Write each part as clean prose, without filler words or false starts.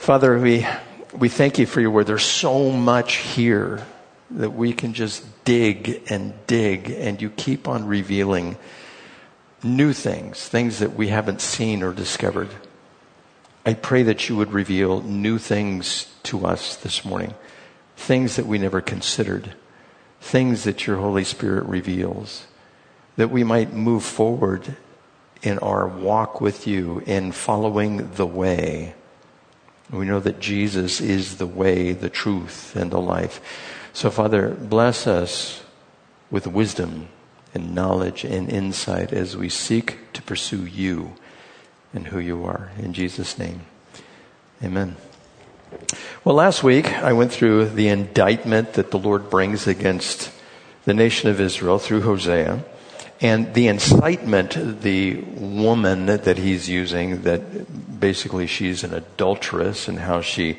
Father, we thank you for your word. There's so much here that we can just dig, and you keep on revealing new things that we haven't seen or discovered. I pray that you would reveal new things to us this morning, things that we never considered, things that your Holy Spirit reveals, that we might move forward in our walk with you in following the way. We know that Jesus is the way, the truth, and the life. So, Father, bless us with wisdom and knowledge and insight as we seek to pursue you and who you are. In Jesus' name, amen. Well, last week I went through the indictment that the Lord brings against the nation of Israel through Hosea. And the incitement, the woman that he's using, that basically she's an adulteress, and how she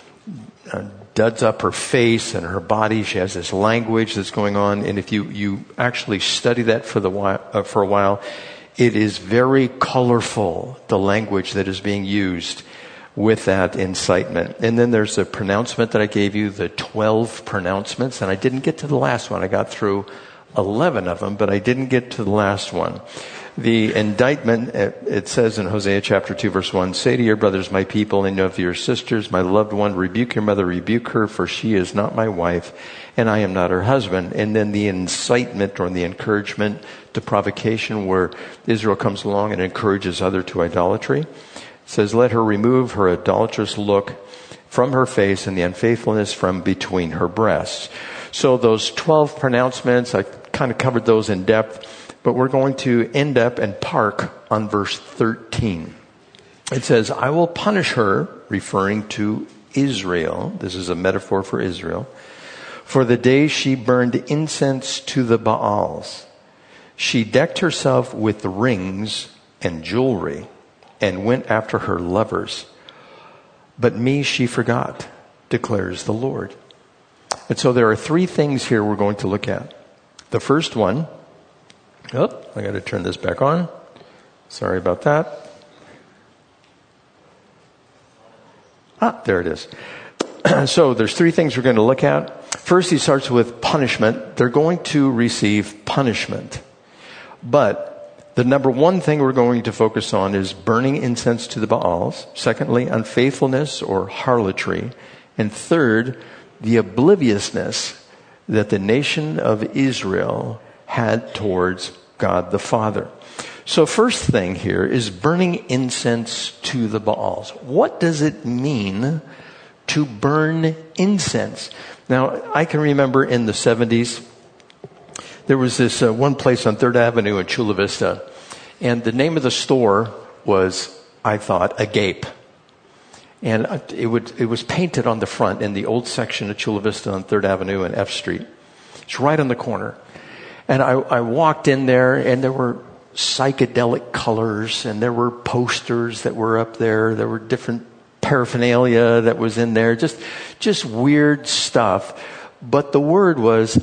duds up her face and her body. She has this language that's going on. And if you actually study that for a while, it is very colorful, the language that is being used with that incitement. And then there's a pronouncement that I gave you, the 12 pronouncements. And I didn't get to the last one. I got through 11 of them, but I didn't get to the last one. The indictment, it says in Hosea chapter 2, verse 1, "Say to your brothers, my people, and of your sisters, my loved one, rebuke your mother, rebuke her, for she is not my wife, and I am not her husband." And then the incitement or the encouragement to provocation, where Israel comes along and encourages others to idolatry. It says, "Let her remove her idolatrous look from her face and the unfaithfulness from between her breasts." So those 12 pronouncements, I kind of covered those in depth, but we're going to end up and park on verse 13. It says, "I will punish her," referring to Israel. This is a metaphor for Israel. "For the day she burned incense to the Baals. She decked herself with rings and jewelry and went after her lovers. But me she forgot, declares the Lord." And so there are three things here we're going to look at. The first one, I got to turn this back on. Sorry about that. There it is. So there's three things we're going to look at. First, he starts with punishment. They're going to receive punishment. But the number one thing we're going to focus on is burning incense to the Baals. Secondly, unfaithfulness or harlotry. And third, the obliviousness that the nation of Israel had towards God the Father. So first thing here is burning incense to the Baals. What does it mean to burn incense? Now, I can remember in the 70s, there was this one place on 3rd Avenue in Chula Vista, and the name of the store was, I thought, Agape. And it was painted on the front in the old section of Chula Vista on 3rd Avenue and F Street. It's right on the corner. And I walked in there, and there were psychedelic colors, and there were posters that were up there. There were different paraphernalia that was in there, just weird stuff. But the word was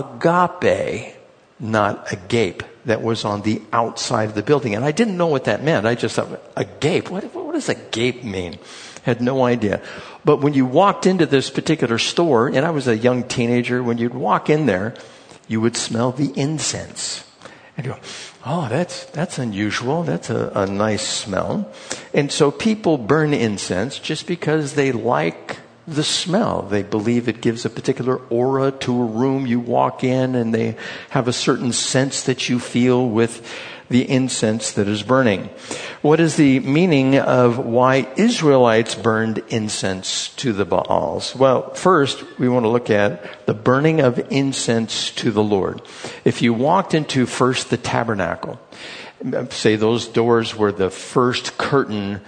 agape, not agape, that was on the outside of the building. And I didn't know what that meant. I just thought, agape? What does agape mean? Had no idea. But when you walked into this particular store, and I was a young teenager, when you'd walk in there, you would smell the incense. And you go, oh, that's unusual. That's a nice smell. And so people burn incense just because they like the smell. They believe it gives a particular aura to a room you walk in, and they have a certain sense that you feel with the incense that is burning. What is the meaning of why Israelites burned incense to the Baals? Well, first, we want to look at the burning of incense to the Lord. If you walked into first the tabernacle, say those doors were the first curtain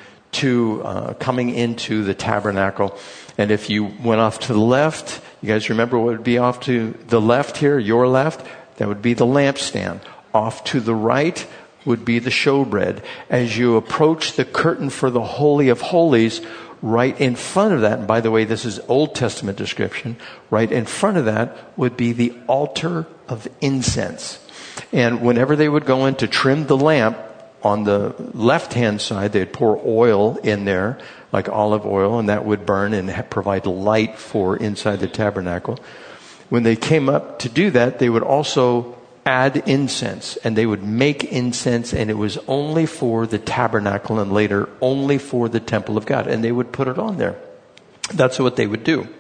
to coming into the tabernacle. And if you went off to the left, you guys remember what would be off to the left here, your left? That would be the lampstand. Off to the right would be the showbread. As you approach the curtain for the Holy of Holies, right in front of that, and by the way, this is Old Testament description, right in front of that would be the altar of incense. And whenever they would go in to trim the lamp, on the left-hand side, they'd pour oil in there, like olive oil, and that would burn and provide light for inside the tabernacle. When they came up to do that, they would also add incense, and they would make incense, and it was only for the tabernacle and later only for the temple of God, and they would put it on there. That's what they would do.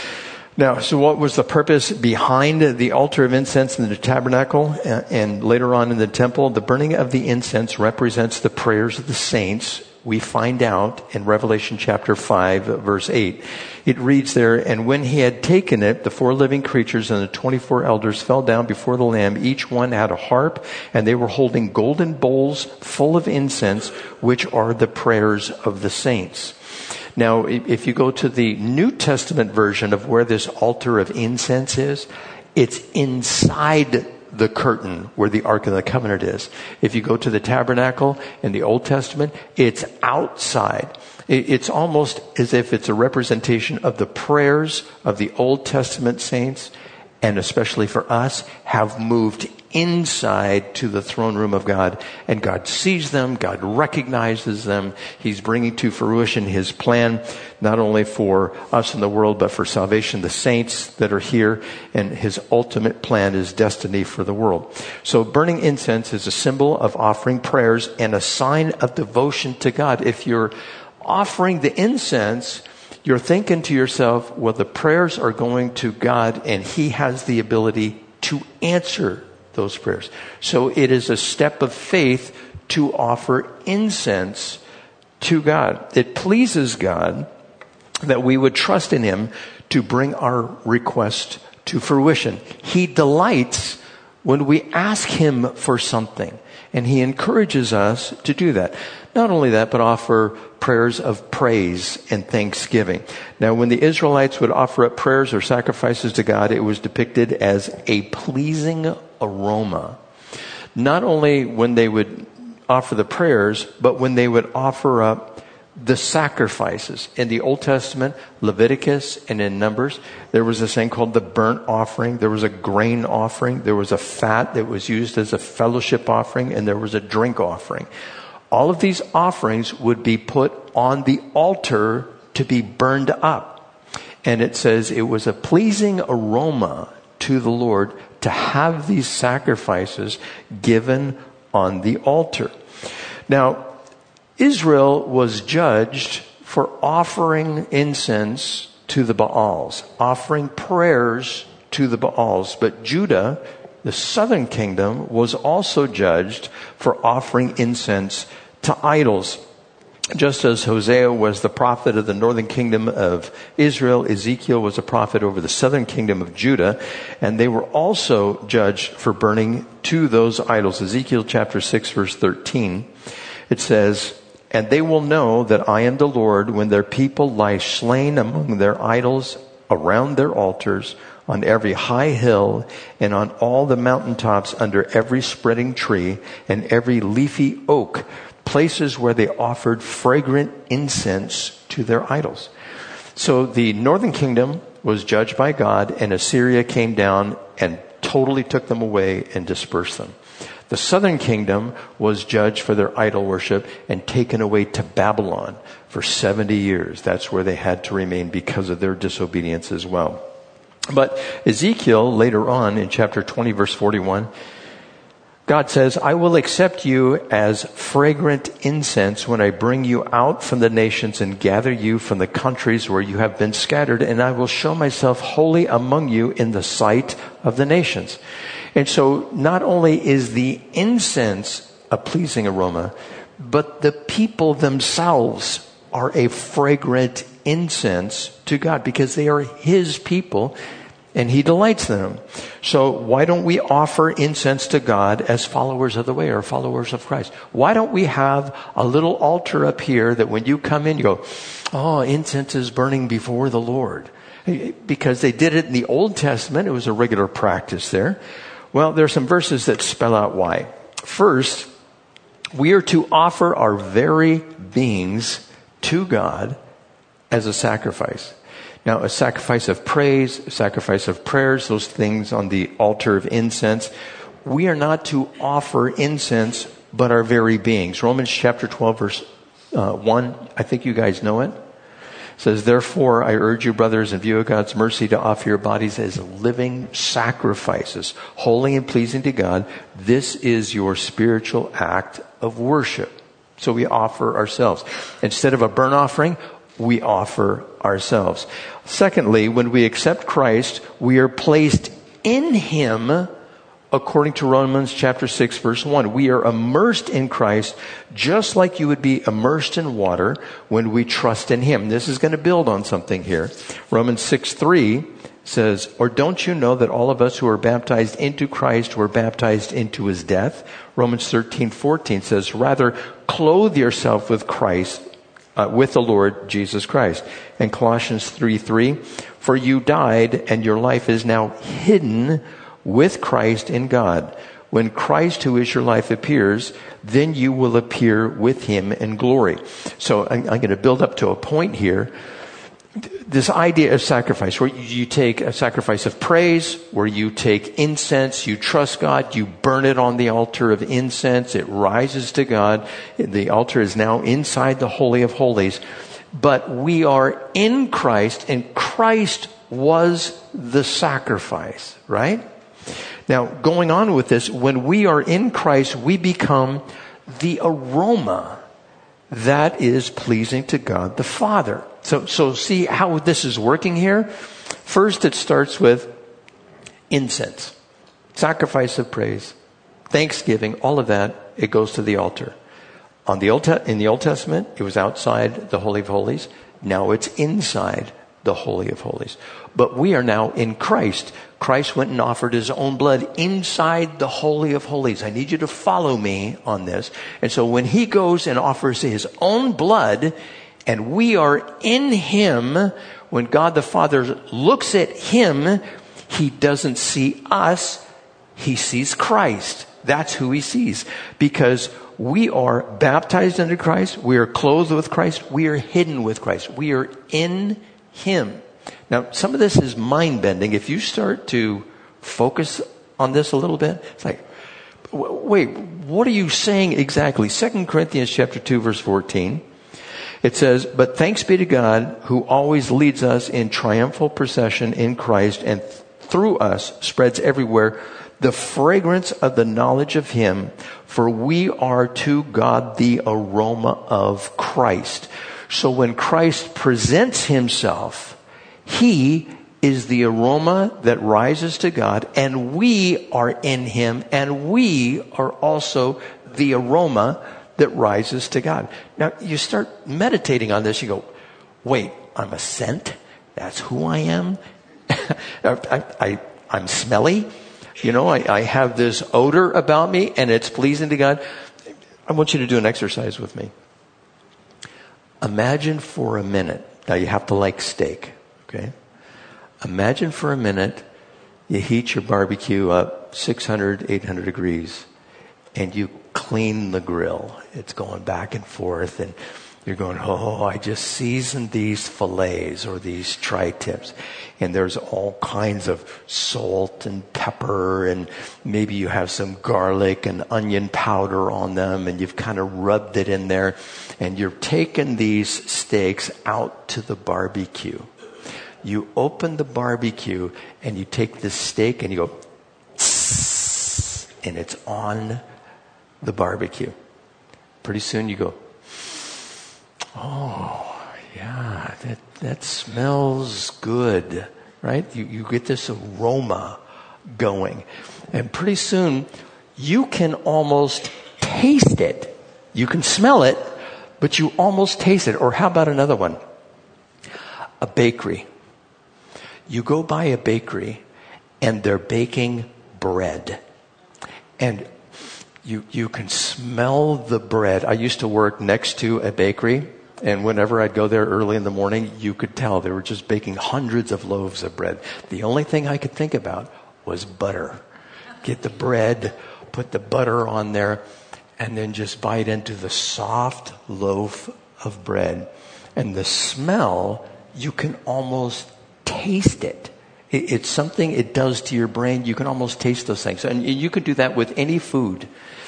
Now, so what was the purpose behind the altar of incense in the tabernacle and later on in the temple? The burning of the incense represents the prayers of the saints. We find out in Revelation chapter 5, verse 8. It reads there, "And when he had taken it, the 4 living creatures and the 24 elders fell down before the Lamb. Each one had a harp, and they were holding golden bowls full of incense, which are the prayers of the saints." Now, if you go to the New Testament version of where this altar of incense is, it's inside the curtain where the Ark of the Covenant is. If you go to the tabernacle in the Old Testament, it's outside. It's almost as if it's a representation of the prayers of the Old Testament saints, and especially for us, have moved inside to the throne room of God. And God sees them. God recognizes them. He's bringing to fruition His plan, not only for us in the world, but for salvation, the saints that are here. And His ultimate plan is destiny for the world. So burning incense is a symbol of offering prayers and a sign of devotion to God. If you're offering the incense, you're thinking to yourself, well, the prayers are going to God, and He has the ability to answer those prayers. So it is a step of faith to offer incense to God. It pleases God that we would trust in Him to bring our request to fruition. He delights when we ask Him for something, and He encourages us to do that. Not only that, but offer prayers of praise and thanksgiving. Now, when the Israelites would offer up prayers or sacrifices to God, it was depicted as a pleasing aroma. Not only when they would offer the prayers, but when they would offer up the sacrifices. In the Old Testament, Leviticus and in Numbers, there was this thing called the burnt offering. There was a grain offering. There was a fat that was used as a fellowship offering, and there was a drink offering. All of these offerings would be put on the altar to be burned up. And it says it was a pleasing aroma to the Lord to have these sacrifices given on the altar. Now, Israel was judged for offering incense to the Baals, offering prayers to the Baals. But Judah, the southern kingdom, was also judged for offering incense to idols. Just as Hosea was the prophet of the northern kingdom of Israel, Ezekiel was a prophet over the southern kingdom of Judah, and they were also judged for burning to those idols. Ezekiel chapter 6, verse 13, it says, "And they will know that I am the Lord when their people lie slain among their idols around their altars, on every high hill and on all the mountaintops, under every spreading tree and every leafy oak, places where they offered fragrant incense to their idols." So the northern kingdom was judged by God, and Assyria came down and totally took them away and dispersed them. The southern kingdom was judged for their idol worship and taken away to Babylon for 70 years. That's where they had to remain because of their disobedience as well. But Ezekiel, later on in chapter 20, verse 41, God says, "I will accept you as fragrant incense when I bring you out from the nations and gather you from the countries where you have been scattered, and I will show myself holy among you in the sight of the nations." And so not only is the incense a pleasing aroma, but the people themselves are a fragrant incense to God because they are His people and He delights in them. So why don't we offer incense to God as followers of the way or followers of Christ? Why don't we have a little altar up here that when you come in, you go, "Oh, incense is burning before the Lord." Because they did it in the Old Testament. It was a regular practice there. Well, there are some verses that spell out why. First, we are to offer our very beings to God as a sacrifice. Now, a sacrifice of praise, a sacrifice of prayers, those things on the altar of incense. We are not to offer incense but our very beings. Romans chapter 12, verse 1, I think you guys know it. It says, therefore, I urge you, brothers, in view of God's mercy, to offer your bodies as living sacrifices, holy and pleasing to God. This is your spiritual act of worship. So we offer ourselves. Instead of a burnt offering, we offer ourselves. Secondly, when we accept Christ, we are placed in Him according to Romans chapter 6, verse 1. We are immersed in Christ just like you would be immersed in water when we trust in Him. This is going to build on something here. Romans 6:3 says, or don't you know that all of us who are baptized into Christ were baptized into His death? Romans 13:14 says, rather clothe yourself with Christ, with the Lord Jesus Christ. And Colossians 3:3, for you died and your life is now hidden with Christ in God. When Christ, who is your life, appears, then you will appear with Him in glory. So I'm going to build up to a point here. This idea of sacrifice, where you take a sacrifice of praise, where you take incense, you trust God, you burn it on the altar of incense, it rises to God. The altar is now inside the Holy of Holies. But we are in Christ, and Christ was the sacrifice, right? Now, going on with this, when we are in Christ, we become the aroma that is pleasing to God the Father. So see how this is working here? First, it starts with incense, sacrifice of praise, thanksgiving, all of that, it goes to the altar. In the Old Testament, it was outside the Holy of Holies. Now it's inside the Holy of Holies. But we are now in Christ. Christ went and offered His own blood inside the Holy of Holies. I need you to follow me on this. And so when He goes and offers His own blood, and we are in Him, when God the Father looks at Him, He doesn't see us, He sees Christ. That's who He sees. Because we are baptized into Christ, we are clothed with Christ, we are hidden with Christ. We are in Him. Now, some of this is mind-bending. If you start to focus on this a little bit, it's like, wait, what are you saying exactly? 2 Corinthians chapter 2, verse 14. It says, but thanks be to God who always leads us in triumphal procession in Christ and through us spreads everywhere the fragrance of the knowledge of Him, for we are to God the aroma of Christ. So when Christ presents Himself, He is the aroma that rises to God, and we are in Him, and we are also the aroma that rises to God. Now, you start meditating on this, you go, wait, I'm a scent? That's who I am? I'm smelly? You know, I have this odor about me, and it's pleasing to God. I want you to do an exercise with me. Imagine for a minute, now you have to like steak, okay? Imagine for a minute you heat your barbecue up 600, 800 degrees, and you clean the grill. It's going back and forth, and you're going, oh, I just seasoned these fillets or these tri-tips. And there's all kinds of salt and pepper, and maybe you have some garlic and onion powder on them, and you've kind of rubbed it in there. And you're taking these steaks out to the barbecue. You open the barbecue, and you take this steak, and you go, tss, and it's on the barbecue. Pretty soon you go, oh, yeah, that smells good, right? You get this aroma going. And pretty soon, you can almost taste it. You can smell it, but you almost taste it. Or how about another one? A bakery. You go by a bakery, and they're baking bread. And you can smell the bread. I used to work next to a bakery, and whenever I'd go there early in the morning, you could tell they were just baking hundreds of loaves of bread. The only thing I could think about was butter. Get the bread, put the butter on there, and then just bite into the soft loaf of bread. And the smell, you can almost taste it. It's something it does to your brain. You can almost taste those things. And you could do that with any food.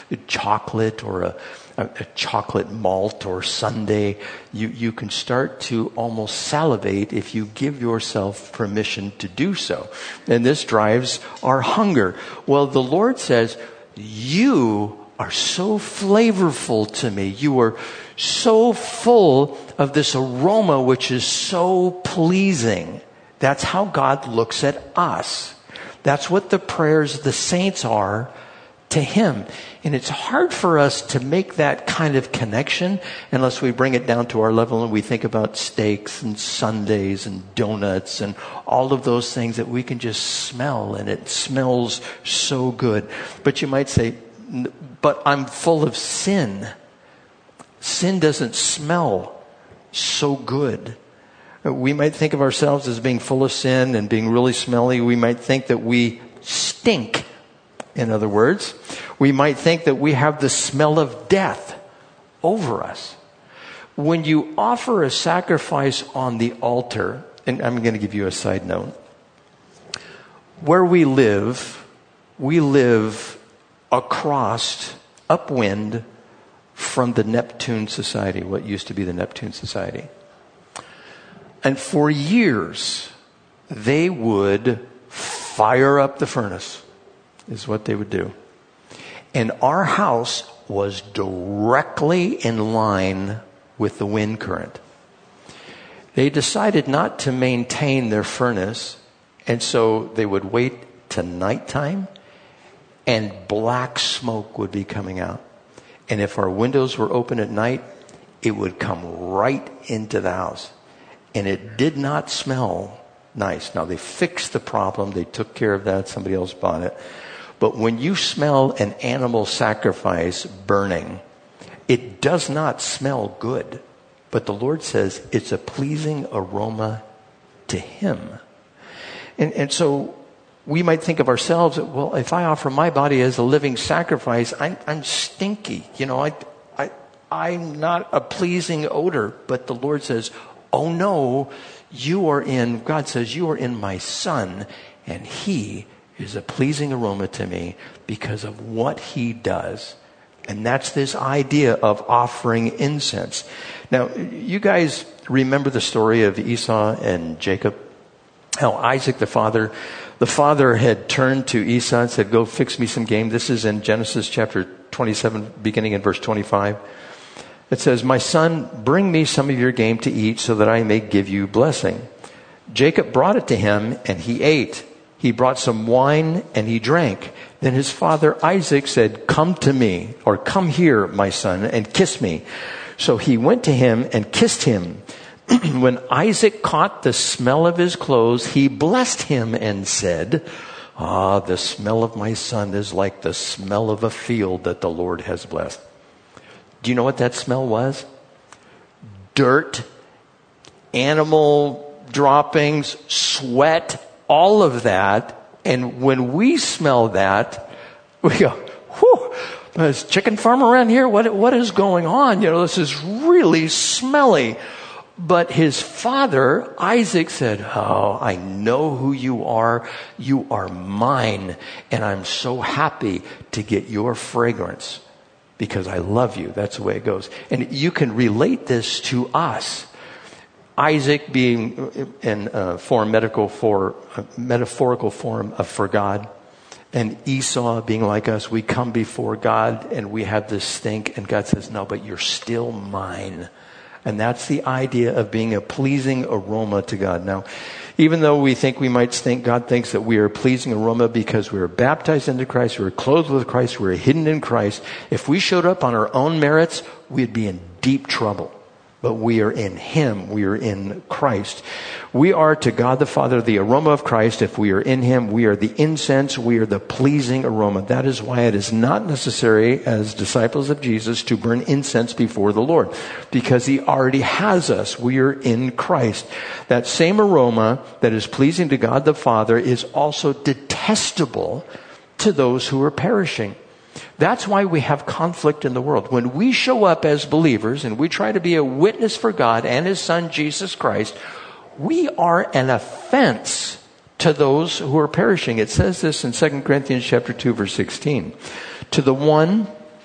chocolate or a chocolate malt or sundae, you can start to almost salivate if you give yourself permission to do so. And this drives our hunger. Well, the Lord says, you are so flavorful to me. You are so full of this aroma which is so pleasing. That's how God looks at us. That's what the prayers of the saints are to Him. And it's hard for us to make that kind of connection unless we bring it down to our level and we think about steaks and sundaes and donuts and all of those things that we can just smell, and it smells so good. But you might say, but I'm full of sin. Sin doesn't smell so good. We might think of ourselves as being full of sin and being really smelly. We might think that we stink, in other words. We might think that we have the smell of death over us. When you offer a sacrifice on the altar, and I'm going to give you a side note. Where we live across, upwind from the Neptune Society, what used to be the Neptune Society. And for years, they would fire up the furnace, is what they would do. And our house was directly in line with the wind current. They decided not to maintain their furnace, and so they would wait to nighttime, and black smoke would be coming out. And if our windows were open at night, it would come right into the house. And it did not smell nice. Now, they fixed the problem. They took care of that. Somebody else bought it. But when you smell an animal sacrifice burning, it does not smell good. But the Lord says it's a pleasing aroma to Him. And so we might think of ourselves, well, if I offer my body as a living sacrifice, I'm stinky. You know, I'm not a pleasing odor. But the Lord says, oh no, God says, you are in my Son, and He is a pleasing aroma to me because of what He does. And that's this idea of offering incense. Now, you guys remember the story of Esau and Jacob? How Isaac, the father had turned to Esau and said, go fix me some game. This is in Genesis chapter 27, beginning in verse 25. It says, my son, bring me some of your game to eat so that I may give you blessing. Jacob brought it to him and he ate. He brought some wine and he drank. Then his father Isaac said, come to me, or come here, my son, and kiss me. So he went to him and kissed him. When Isaac caught the smell of his clothes, he blessed him and said, the smell of my son is like the smell of a field that the Lord has blessed. Do you know what that smell was? Dirt, animal droppings, sweat, all of that. And when we smell that, we go, whew, there's a chicken farm around here? What is going on? You know, this is really smelly. But his father, Isaac, said, oh, I know who you are. You are mine. And I'm so happy to get your fragrance because I love you. That's the way it goes. And you can relate this to us. Isaac being in metaphorical form of for God. And Esau being like us, we come before God and we have this stink. And God says, no, but you're still mine. And that's the idea of being a pleasing aroma to God. Now, even though we might think God thinks that we are a pleasing aroma because we are baptized into Christ, we are clothed with Christ, we are hidden in Christ. If we showed up on our own merits, we'd be in deep trouble. But we are in Him. We are in Christ. We are to God the Father the aroma of Christ. If we are in Him, we are the incense. We are the pleasing aroma. That is why it is not necessary as disciples of Jesus to burn incense before the Lord. Because He already has us. We are in Christ. That same aroma that is pleasing to God the Father is also detestable to those who are perishing. That's why we have conflict in the world. When we show up as believers and we try to be a witness for God and His Son, Jesus Christ, we are an offense to those who are perishing. It says this in 2 Corinthians chapter 2, verse 16. To the one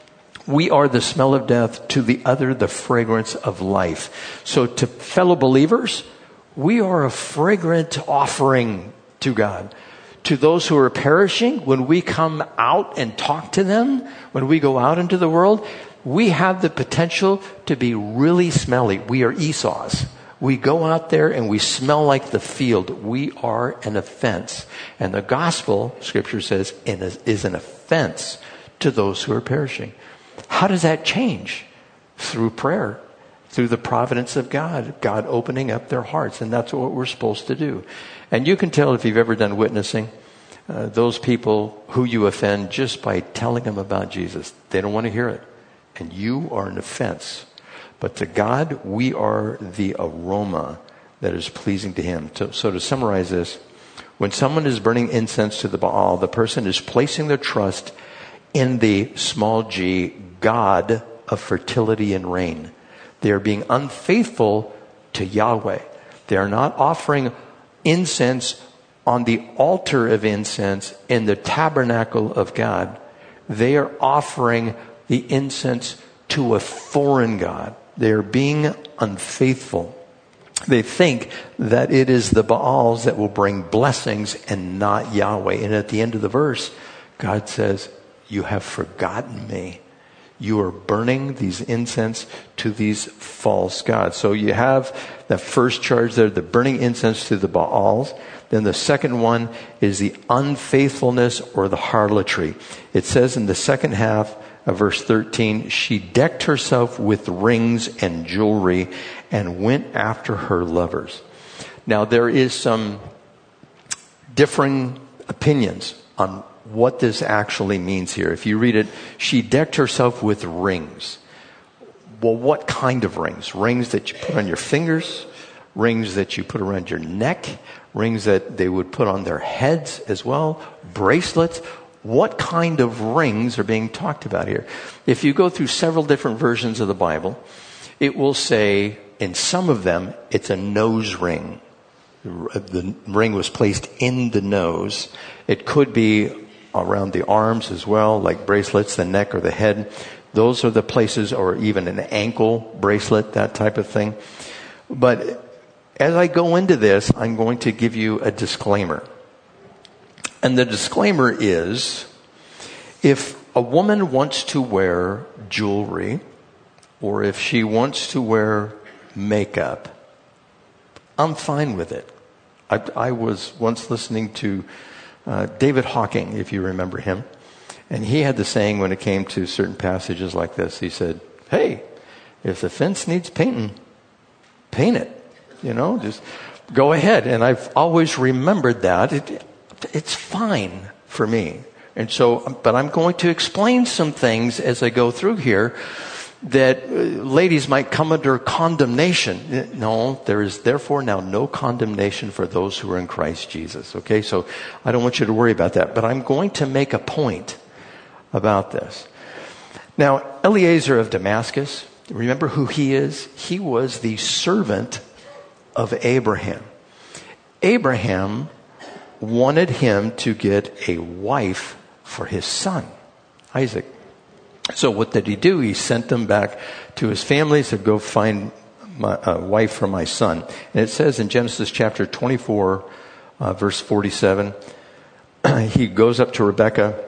We are the smell of death, to the other the fragrance of life. So to fellow believers, we are a fragrant offering to God. To those who are perishing, when we come out and talk to them, when we go out into the world, we have the potential to be really smelly. We are Esau's. We go out there and we smell like the field. We are an offense. And the gospel, Scripture says, is an offense to those who are perishing. How does that change? Through prayer, through the providence of God, God opening up their hearts. And that's what we're supposed to do. And you can tell if you've ever done witnessing, those people who you offend just by telling them about Jesus. They don't want to hear it. And you are an offense. But to God, we are the aroma that is pleasing to Him. So to summarize this, when someone is burning incense to the Baal, the person is placing their trust in the small g, God of fertility and rain. They are being unfaithful to Yahweh. They are not offering incense on the altar of incense in the tabernacle of God. They are offering the incense to a foreign God. They are being unfaithful. They think that it is the Baals that will bring blessings and not Yahweh. And at the end of the verse, God says, you have forgotten me. You are burning these incense to these false gods. So you have the first charge there, the burning incense to the Baals. Then the second one is the unfaithfulness or the harlotry. It says in the second half of verse 13, she decked herself with rings and jewelry and went after her lovers. Now there is some differing opinions on what this actually means here. If you read it, she decked herself with rings. Well, what kind of rings? Rings that you put on your fingers, rings that you put around your neck, rings that they would put on their heads as well, bracelets. What kind of rings are being talked about here? If you go through several different versions of the Bible, it will say in some of them, it's a nose ring. The ring was placed in the nose. It could be around the arms as well, like bracelets, the neck or the head. Those are the places, or even an ankle bracelet, that type of thing. But as I go into this, I'm going to give you a disclaimer. And the disclaimer is, if a woman wants to wear jewelry, or if she wants to wear makeup, I'm fine with it. I was once listening to David Hawking, if you remember him. And he had the saying when it came to certain passages like this. He said, hey, if the fence needs painting, paint it. Just go ahead. And I've always remembered that. It's fine for me. And so, but I'm going to explain some things as I go through here that ladies might come under condemnation. No, there is therefore now no condemnation for those who are in Christ Jesus. Okay, so I don't want you to worry about that. But I'm going to make a point about this. Now, Eliezer of Damascus, remember who he is? He was the servant of Abraham. Abraham wanted him to get a wife for his son, Isaac. So what did he do? He sent them back to his family, said, go find a wife for my son. And it says in Genesis chapter 24, verse 47, he goes up to Rebekah,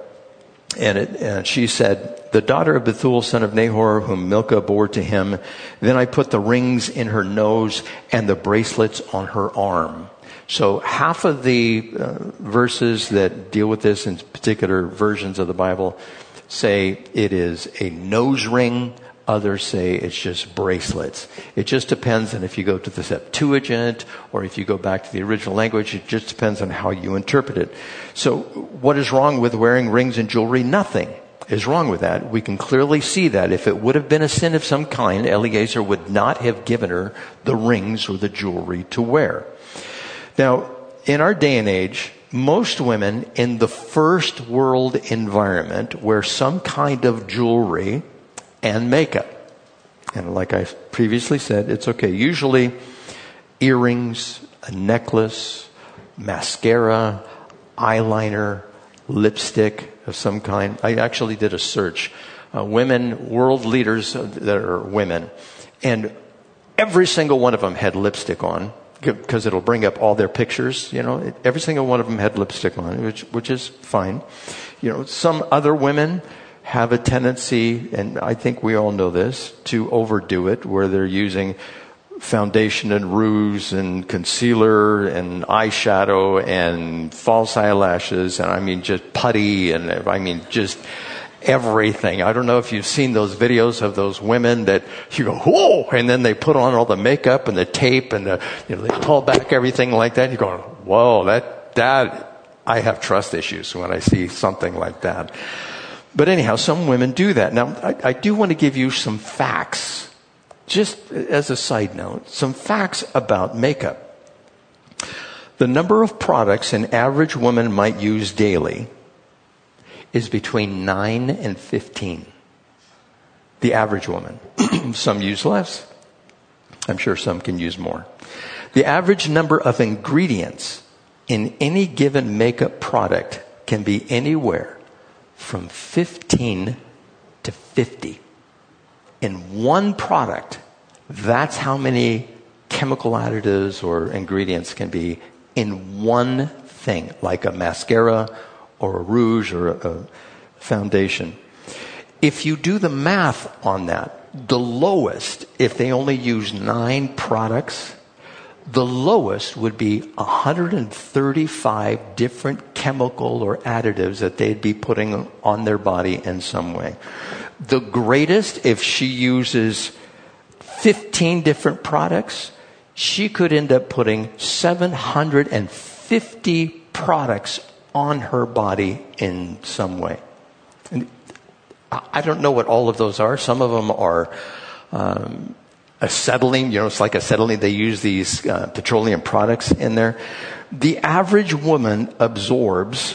and she said, the daughter of Bethuel, son of Nahor, whom Milcah bore to him. Then I put the rings in her nose and the bracelets on her arm. So half of the verses that deal with this in particular versions of the Bible say it is a nose ring. Others say it's just bracelets. It just depends on if you go to the Septuagint or if you go back to the original language. It just depends on how you interpret it. So what is wrong with wearing rings and jewelry? Nothing is wrong with that. We can clearly see that if it would have been a sin of some kind, Eliezer would not have given her the rings or the jewelry to wear. Now, in our day and age, most women in the first world environment wear some kind of jewelry and makeup. And like I previously said, it's okay. Usually earrings, a necklace, mascara, eyeliner, lipstick of some kind. I actually did a search women, world leaders that are women. And every single one of them had lipstick on, because it'll bring up all their pictures. Every single one of them had lipstick on, which is fine. Some other women have a tendency, and I think we all know this, to overdo it, where they're using foundation and rouge and concealer and eyeshadow and false eyelashes, and just putty, and just everything. I don't know if you've seen those videos of those women that you go, whoa, and then they put on all the makeup and the tape and they pull back everything like that. You're going, whoa, that I have trust issues when I see something like that. But anyhow, some women do that. Now, I do want to give you some facts, just as a side note, some facts about makeup. The number of products an average woman might use daily is between 9 and 15. The average woman. Some use less. I'm sure some can use more. The average number of ingredients in any given makeup product can be anywhere from 15 to 50. In one product, that's how many chemical additives or ingredients can be in one thing, like a mascara or a rouge or a foundation. If you do the math on that, the lowest, if they only use 9 products, the lowest would be 135 different chemical or additives that they'd be putting on their body in some way. The greatest, if she uses 15 different products, she could end up putting 750 products on her body in some way. And I don't know what all of those are. Some of them are acetylene. It's like acetylene. They use these petroleum products in there. The average woman absorbs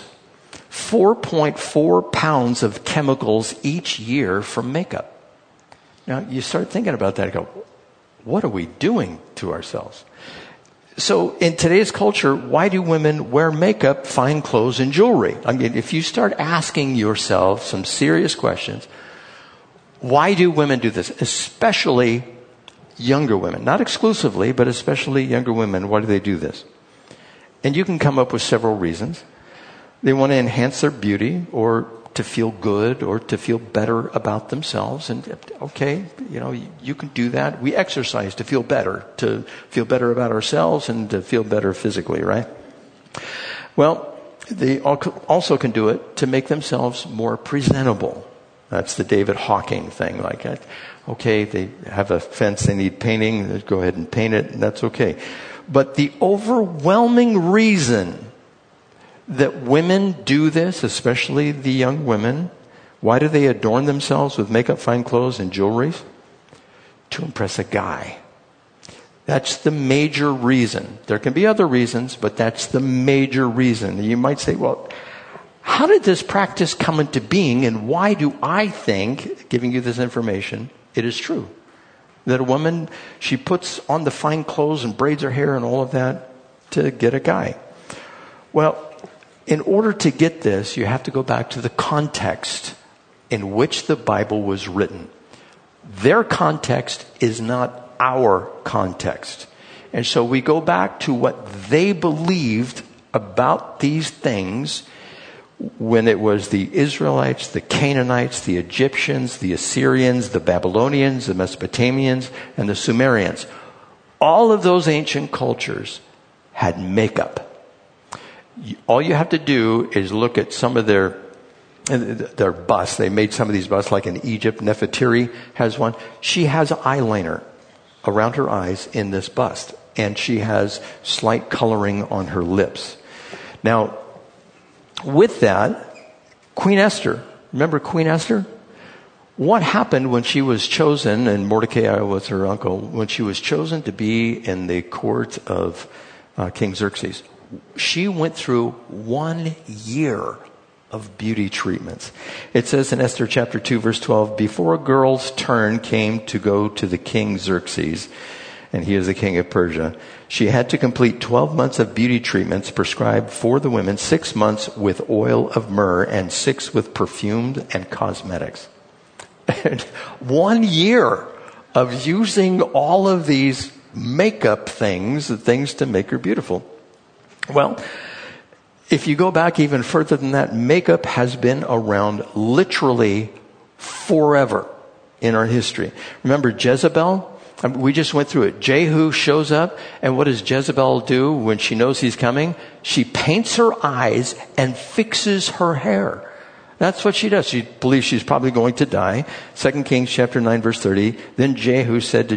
4.4 pounds of chemicals each year from makeup. Now, you start thinking about that and go, what are we doing to ourselves? So in today's culture, why do women wear makeup, fine clothes, and jewelry? If you start asking yourself some serious questions, why do women do this? Especially younger women. Not exclusively, but especially younger women. Why do they do this? And you can come up with several reasons. They want to enhance their beauty, or to feel good, or to feel better about themselves. And okay, you can do that. We exercise to feel better about ourselves and to feel better physically, right? Well, they also can do it to make themselves more presentable. That's the David Hawking thing. Okay, they have a fence they need painting, let's go ahead and paint it, and that's okay. But the overwhelming reason that women do this, especially the young women, why do they adorn themselves with makeup, fine clothes, and jewelry? To impress a guy. That's the major reason. There can be other reasons, but that's the major reason. You might say, well, how did this practice come into being, and why do I think, giving you this information, it is true? That a woman, she puts on the fine clothes and braids her hair and all of that to get a guy. Well, in order to get this, you have to go back to the context in which the Bible was written. Their context is not our context. And so we go back to what they believed about these things when it was the Israelites, the Canaanites, the Egyptians, the Assyrians, the Babylonians, the Mesopotamians, and the Sumerians. All of those ancient cultures had makeup. All you have to do is look at some of their busts. They made some of these busts, like in Egypt. Nefertiti has one. She has eyeliner around her eyes in this bust, and she has slight coloring on her lips. Now, with that, Queen Esther, remember Queen Esther? What happened when she was chosen, and Mordecai was her uncle, when she was chosen to be in the court of King Xerxes? She went through 1 year of beauty treatments. It says in Esther chapter 2, verse 12, before a girl's turn came to go to the king Xerxes, and he is the king of Persia, she had to complete 12 months of beauty treatments prescribed for the women, 6 months with oil of myrrh, and 6 with perfumed and cosmetics. And 1 year of using all of these makeup things, the things to make her beautiful. Well, if you go back even further than that, makeup has been around literally forever in our history. Remember Jezebel? We just went through it. Jehu shows up, and what does Jezebel do when she knows he's coming? She paints her eyes and fixes her hair. That's what she does. She believes she's probably going to die. 2 Kings chapter 9, verse 30. Then Jehu said to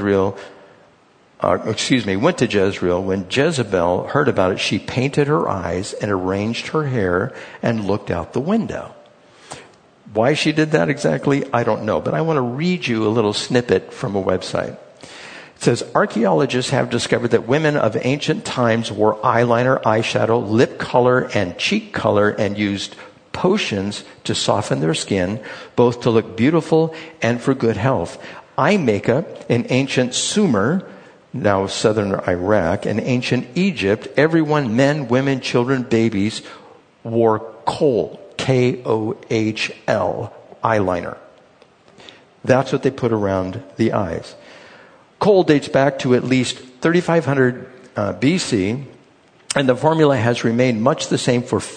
went to Jezreel. When Jezebel heard about it, she painted her eyes and arranged her hair and looked out the window. Why she did that exactly, I don't know. But I want to read you a little snippet from a website. It says, archaeologists have discovered that women of ancient times wore eyeliner, eyeshadow, lip color, and cheek color, and used potions to soften their skin, both to look beautiful and for good health. Eye makeup in ancient Sumer, now southern Iraq, and ancient Egypt, everyone, men, women, children, babies, wore kohl, K-O-H-L, eyeliner. That's what they put around the eyes. Kohl dates back to at least 3500 BC, and the formula has remained much the same for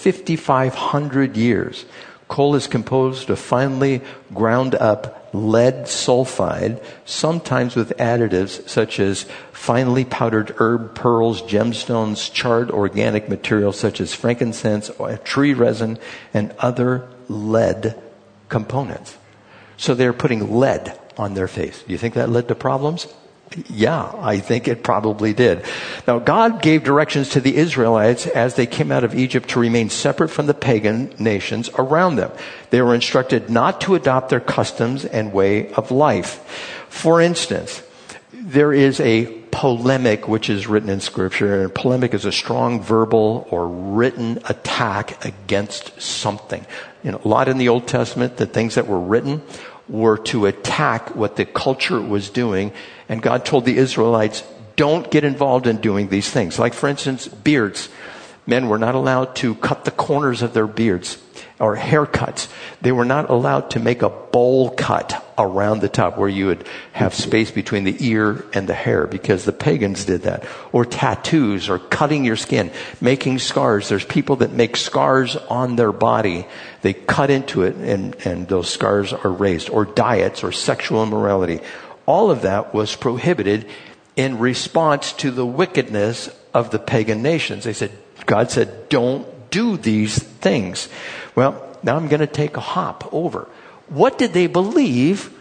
5,500 years. Kohl is composed of finely ground up lead sulfide, sometimes with additives such as finely powdered herb pearls, gemstones, charred organic materials such as frankincense, tree resin, and other lead components. So they're putting lead on their face. Do you think that led to problems? Yeah, I think it probably did. Now, God gave directions to the Israelites as they came out of Egypt to remain separate from the pagan nations around them. They were instructed not to adopt their customs and way of life. For instance, there is a polemic which is written in Scripture, and polemic is a strong verbal or written attack against something. A lot in the Old Testament, the things that were written were to attack what the culture was doing. And God told the Israelites, don't get involved in doing these things. Like, for instance, beards. Men were not allowed to cut the corners of their beards or haircuts. They were not allowed to make a bowl cut around the top where you would have space between the ear and the hair, because the pagans did that. Or tattoos, or cutting your skin, making scars. There's people that make scars on their body. They cut into it and those scars are raised. Or diets or sexual immorality. All of that was prohibited in response to the wickedness of the pagan nations. God said, don't do these things. Well, now I'm going to take a hop over. What did they believe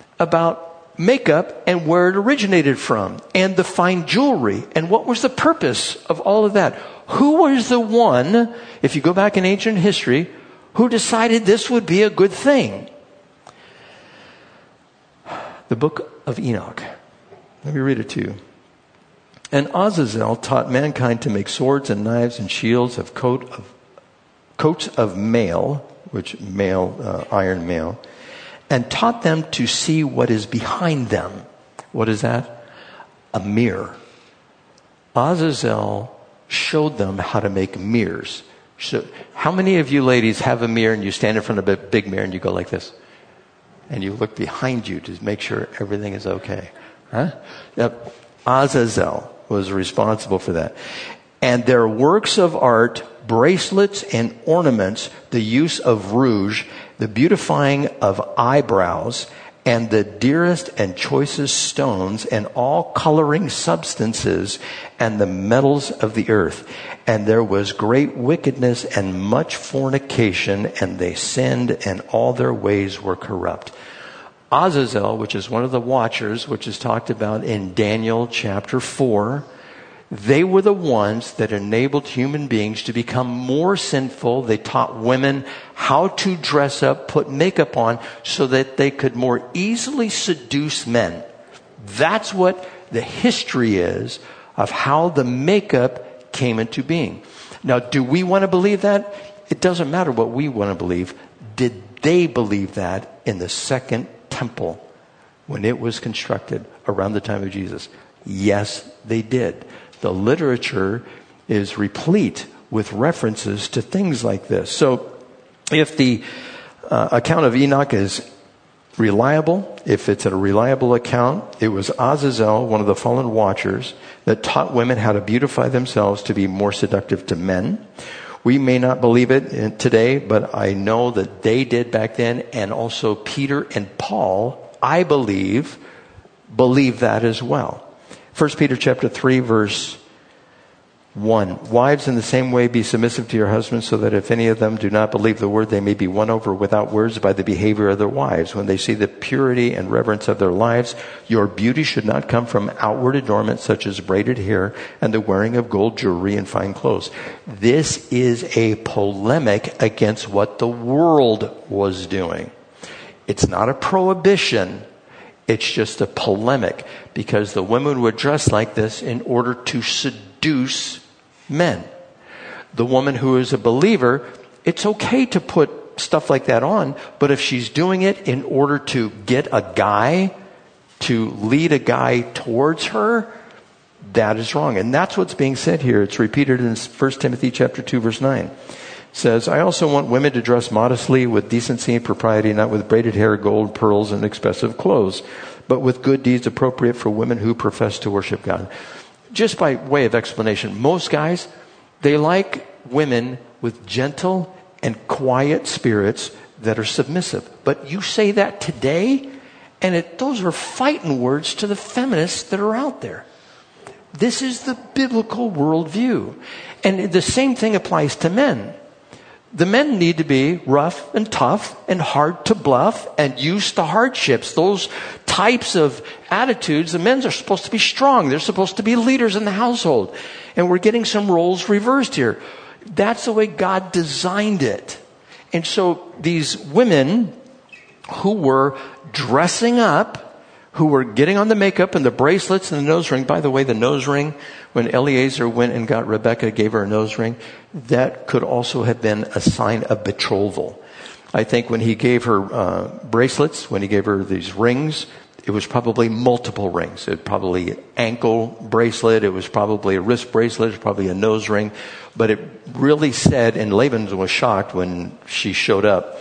about makeup and where it originated from, and the fine jewelry, and what was the purpose of all of that? Who was the one, if you go back in ancient history, who decided this would be a good thing? The book of Enoch. Let me read it to you. And Azazel taught mankind to make swords and knives and shields of coats of mail, which mail, iron mail, and taught them to see what is behind them. What is that? A mirror. Azazel showed them how to make mirrors. So, how many of you ladies have a mirror and you stand in front of a big mirror and you go like this? And you look behind you to make sure everything is okay. Huh? Yep. Azazel was responsible for that. And their works of art, bracelets and ornaments, the use of rouge, the beautifying of eyebrows, and the dearest and choicest stones, and all coloring substances, and the metals of the earth. And there was great wickedness and much fornication, and they sinned, and all their ways were corrupt. Azazel, which is one of the watchers, which is talked about in Daniel chapter 4, they were the ones that enabled human beings to become more sinful. They taught women how to dress up, put makeup on, so that they could more easily seduce men. That's what the history is of how the makeup came into being. Now, do we want to believe that? It doesn't matter what we want to believe. Did they believe that in the second temple when it was constructed around the time of Jesus? Yes, they did. The literature is replete with references to things like this. So if the account of Enoch is reliable. If it's a reliable account, it was Azazel, one of the fallen watchers, that taught women how to beautify themselves to be more seductive to men. We may not believe it today, but I know that they did back then, and also Peter and Paul, I believe that as well. 1 Peter chapter 3, verse 1. Wives, in the same way, be submissive to your husbands, so that if any of them do not believe the word, they may be won over without words by the behavior of their wives. When they see the purity and reverence of their lives, your beauty should not come from outward adornment, such as braided hair and the wearing of gold jewelry and fine clothes. This is a polemic against what the world was doing. It's not a prohibition. It's just a polemic, because the women would dress like this in order to seduce men. The woman who is a believer, it's okay to put stuff like that on, but if she's doing it in order to get a guy, to lead a guy towards her, that is wrong. And that's what's being said here. It's repeated in 1 Timothy chapter 2, verse 9. It says, I also want women to dress modestly, with decency and propriety, not with braided hair, gold, pearls, and expensive clothes, but with good deeds appropriate for women who profess to worship God. Just by way of explanation, most guys, they like women with gentle and quiet spirits that are submissive. But you say that today, and those are fighting words to the feminists that are out there. This is the biblical worldview. And the same thing applies to men. The men need to be rough and tough and hard to bluff and used to hardships. Those types of attitudes, the men are supposed to be strong. They're supposed to be leaders in the household. And we're getting some roles reversed here. That's the way God designed it. And so these women who were dressing up, who were getting on the makeup and the bracelets and the nose ring. By the way, the nose ring, when Eliezer went and got Rebecca, gave her a nose ring, that could also have been a sign of betrothal. I think when he gave her bracelets, when he gave her these rings, it was probably multiple rings. It was probably an ankle bracelet. It was probably a wrist bracelet. It was probably a nose ring. But it really said, and Laban was shocked when she showed up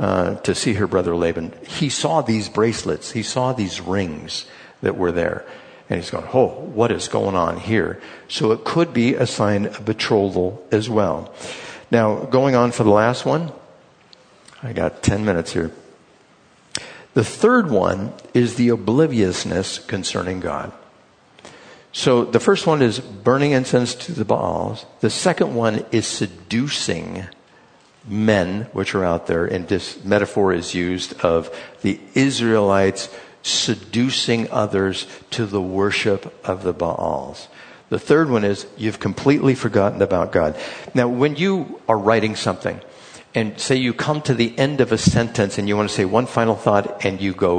to see her brother Laban. He saw these bracelets. He saw these rings that were there. And he's going, oh, what is going on here? So it could be a sign of betrothal as well. Now, going on for the last one. I got 10 minutes here. The third one is the obliviousness concerning God. So the first one is burning incense to the Baals. The second one is seducing men, which are out there. And this metaphor is used of the Israelites seducing others to the worship of the Baals. The third one is you've completely forgotten about God. Now, when you are writing something, and say you come to the end of a sentence and you want to say one final thought and you go ...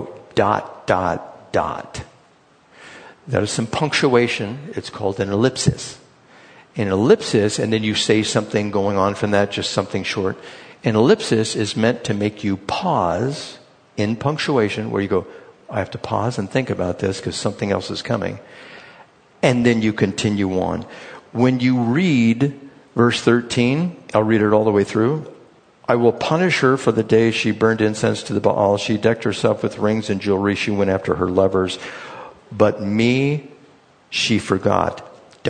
That is some punctuation. It's called an ellipsis. An ellipsis, and then you say something going on from that, just something short. An ellipsis is meant to make you pause in punctuation where you go, I have to pause and think about this because something else is coming. And then you continue on. When you read verse 13, I'll read it all the way through. I will punish her for the day she burned incense to the Baal. She decked herself with rings and jewelry. She went after her lovers. But me, she forgot. ...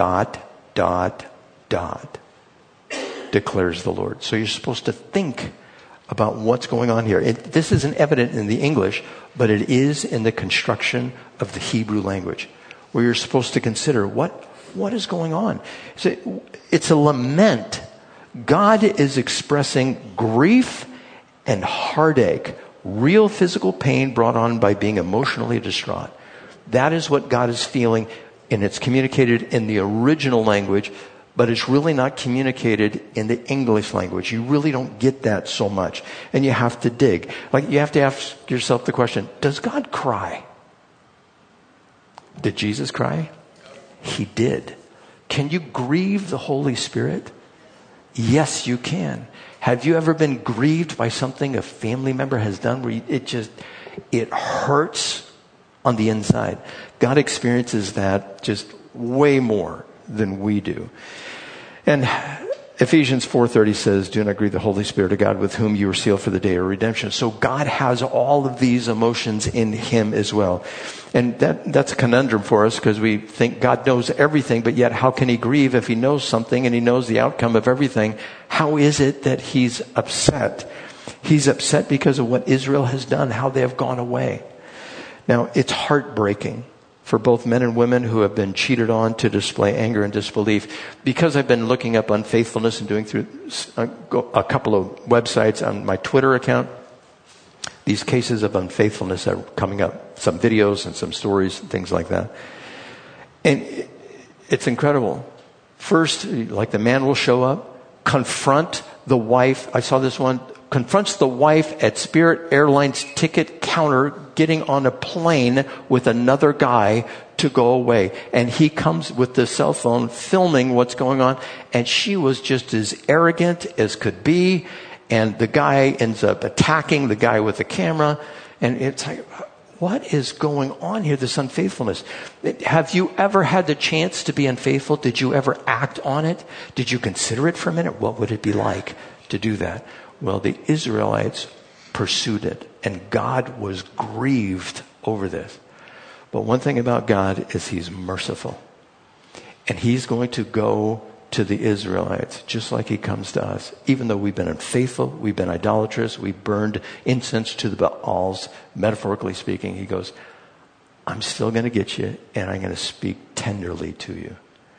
declares the Lord. So you're supposed to think about what's going on here. This isn't evident in the English, but it is in the construction of the Hebrew language, where you're supposed to consider what is going on. It's a lament. God is expressing grief and heartache, real physical pain brought on by being emotionally distraught. That is what God is feeling, and it's communicated in the original language, but it's really not communicated in the English language. You really don't get that so much. And you have to dig. Like, you have to ask yourself the question, does God cry? Did Jesus cry? He did. Can you grieve the Holy Spirit? Yes, you can. Have you ever been grieved by something a family member has done where it hurts on the inside? God experiences that just way more than we do. And Ephesians 4:30 says, do not grieve the Holy Spirit of God, with whom you were sealed for the day of redemption. So God has all of these emotions in him as well. And that's a conundrum for us, because we think God knows everything, but yet how can he grieve if he knows something and he knows the outcome of everything? How is it that he's upset? He's upset because of what Israel has done, how they have gone away. Now, it's heartbreaking for both men and women who have been cheated on to display anger and disbelief. Because I've been looking up unfaithfulness and doing through a couple of websites on my Twitter account, these cases of unfaithfulness are coming up. Some videos and some stories and things like that. And it's incredible. First, like the man will show up, confront the wife. I saw this one. Confronts the wife at Spirit Airlines ticket counter getting on a plane with another guy to go away. And he comes with the cell phone filming what's going on. And she was just as arrogant as could be. And the guy ends up attacking the guy with the camera. And it's like, what is going on here, this unfaithfulness? Have you ever had the chance to be unfaithful? Did you ever act on it? Did you consider it for a minute? What would it be like to do that? Well, the Israelites pursued it, and God was grieved over this. But one thing about God is he's merciful. And he's going to go to the Israelites just like he comes to us. Even though we've been unfaithful, we've been idolatrous, we burned incense to the Baals, metaphorically speaking, he goes, I'm still going to get you, and I'm going to speak tenderly to you.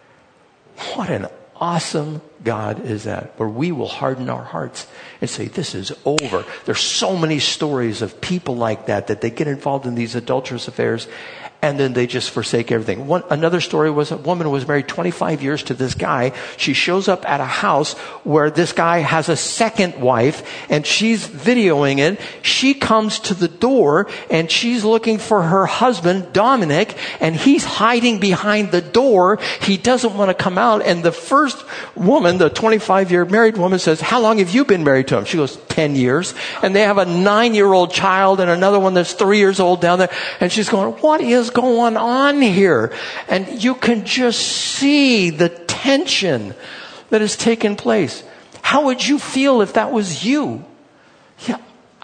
What an awesome God is that, where we will harden our hearts and say, this is over. There's so many stories of people like that they get involved in these adulterous affairs, and then they just forsake everything. Another story was a woman was married 25 years to this guy. She shows up at a house where this guy has a second wife, and she's videoing it. She comes to the door, and she's looking for her husband, Dominic, and he's hiding behind the door. He doesn't want to come out. And the first woman, the 25-year married woman, says, how long have you been married to him? She goes, 10 years. And they have a 9-year-old child and another one that's 3 years old down there. And she's going, what is going on here? And you can just see the tension that has taken place. How would you feel if that was you? Yeah,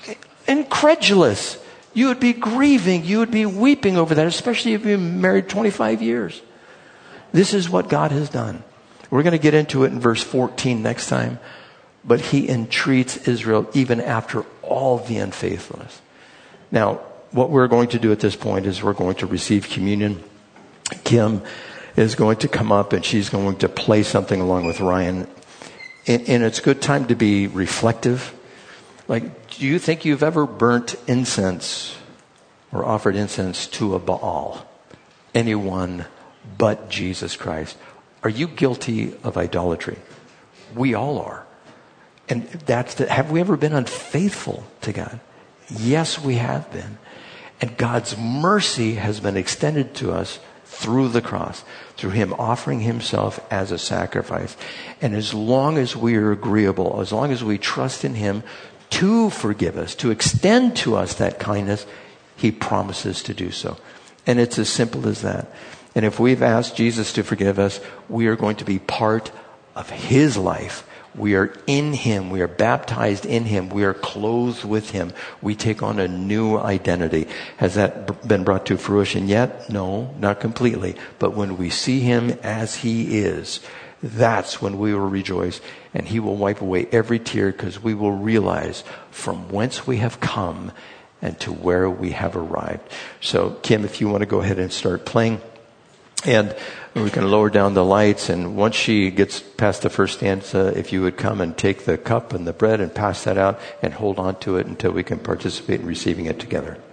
incredulous. You would be grieving. You would be weeping over that, especially if you've been married 25 years. This is what God has done. We're going to get into it in verse 14 next time. But he entreats Israel even after all the unfaithfulness. Now, what we're going to do at this point is we're going to receive communion. Kim is going to come up and she's going to play something along with Ryan. And it's a good time to be reflective. Like, do you think you've ever burnt incense or offered incense to a Baal? Anyone but Jesus Christ. Are you guilty of idolatry? We all are. And have we ever been unfaithful to God? Yes, we have been. And God's mercy has been extended to us through the cross, through him offering himself as a sacrifice. And as long as we are agreeable, as long as we trust in him to forgive us, to extend to us that kindness, he promises to do so. And it's as simple as that. And if we've asked Jesus to forgive us, we are going to be part of his life. We are in him. We are baptized in him. We are clothed with him. We take on a new identity. Has that been brought to fruition yet? No, not completely. But when we see him as he is, that's when we will rejoice. And he will wipe away every tear, because we will realize from whence we have come and to where we have arrived. So, Kim, if you want to go ahead and start playing. And we can lower down the lights, and once she gets past the first stanza, if you would come and take the cup and the bread and pass that out and hold on to it until we can participate in receiving it together.